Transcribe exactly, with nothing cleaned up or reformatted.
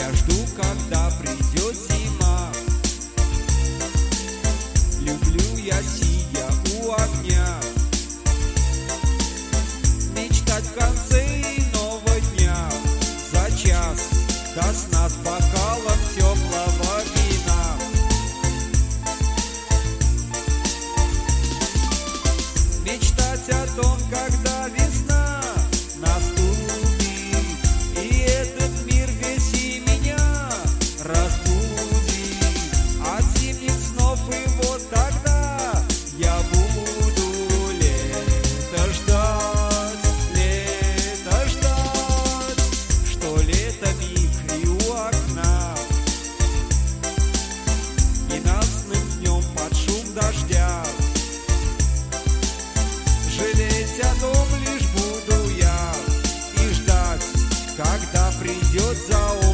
Я жду, когда придет зима. Люблю я, сидя у огня, мечтать в конце иного дня, за час до сна с бокалом теплого вина. Мечтать о том, когда весна наступит, и этот мир весь и меня разбудит от зимних снов, и вот тогда я буду лето ждать, лето ждать, что лето миг и у окна, ненастным днем под шум дождя. Жалеть о том лишь буду я и ждать, когда придет за